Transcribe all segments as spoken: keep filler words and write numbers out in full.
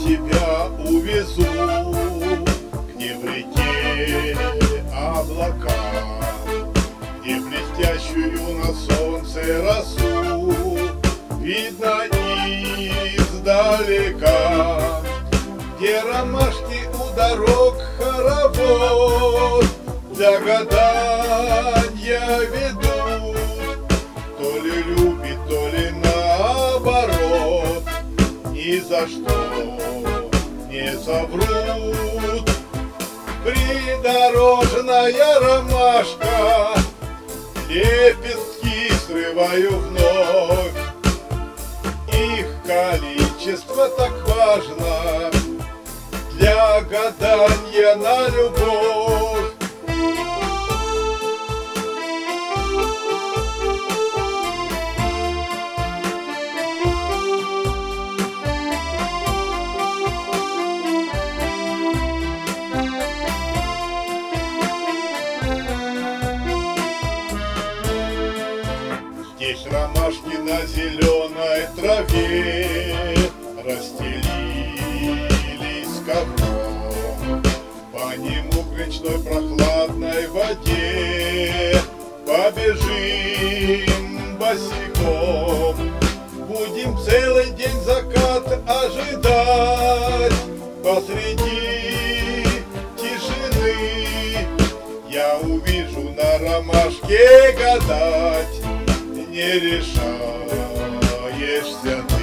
тебя увезу, где в реке облака, где блестящую на солнце росу видно издалека, где ромашки у дорог хоровод для гаданья ведут. То ли любит, то ли наоборот, ни за что не соврут. Придорожная ромашка, лепестки срываю вновь. Их количество так важно для гаданья на любовь. Здесь ромашки на зеленой траве расстелились ковром, по нему к речной прохладной воде побежим босиком. Будем целый день закат ожидать посреди тишины. Я увижу на ромашке гадать, не решаешься ты.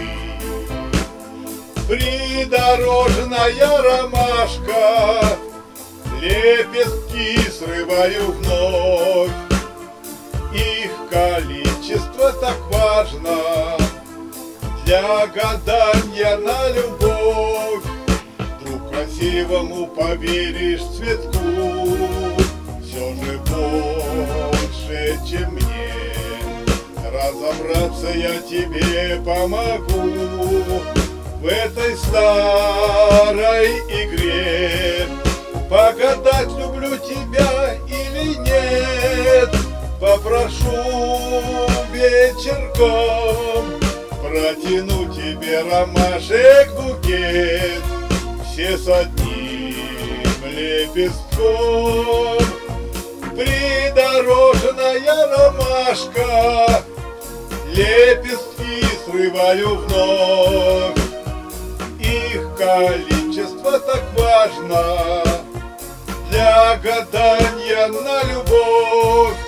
Придорожная ромашка, лепестки срываю вновь. Их количество так важно для гаданья на любовь. Вдруг красивому поверишь цветку, все же больше, чем мне. Разобраться я тебе помогу в этой старой игре. Погадать, люблю тебя или нет, попрошу вечерком протяну тебе ромашек букет, все с одним лепестком. Придорожная ромашка, лепестки срываю вновь. Их количество так важно для гаданья на любовь.